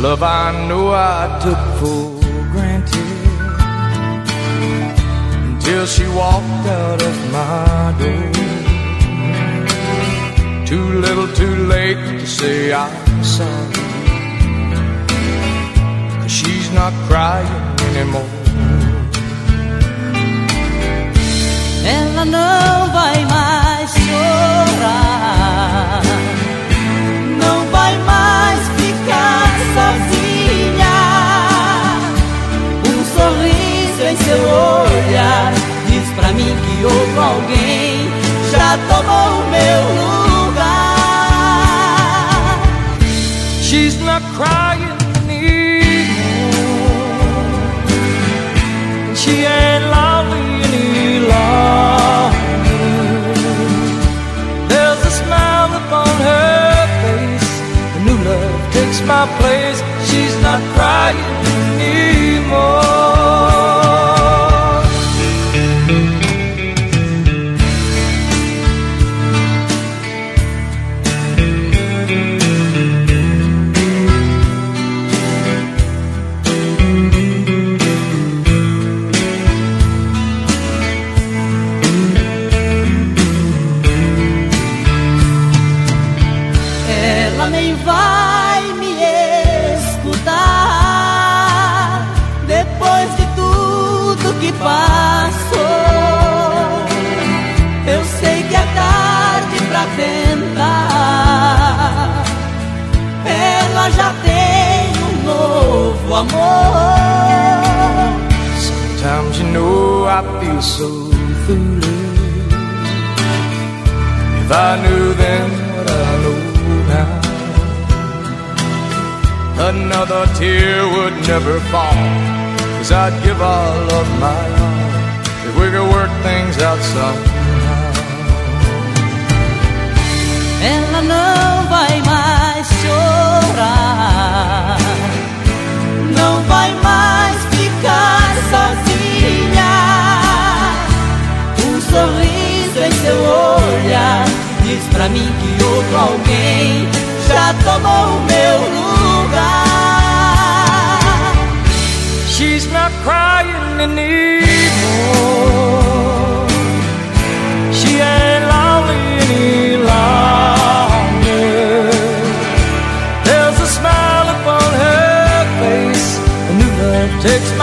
Love I know I took for granted, until she walked out of my door. Too little too late to say I'm sorry, 'cause she's not crying anymore. Ela não vai mais chorar, não vai mais ficar sozinha. Um sorriso em seu olhar diz pra mim que outro alguém já tomou o meu lugar. She's not crying anymore, and she ain't lonely any longer. There's a smile upon her face, a new love takes my place. She's not crying anymore. Nem vai me escutar depois de tudo que passou. Eu sei que é tarde pra tentar, ela já tem um novo amor. Sometimes you know I feel so foolish. If I knew then what I know now, another tear would never fall, 'cause I'd give all of my all if we could work things out somehow. Ela não vai mais chorar, não vai mais ficar sozinha. Um sorriso em seu olhar diz pra mim que outro alguém já tomou o meu lugar. She's not crying anymore, she ain't lonely any longer. There's a smile upon her face, a new love takes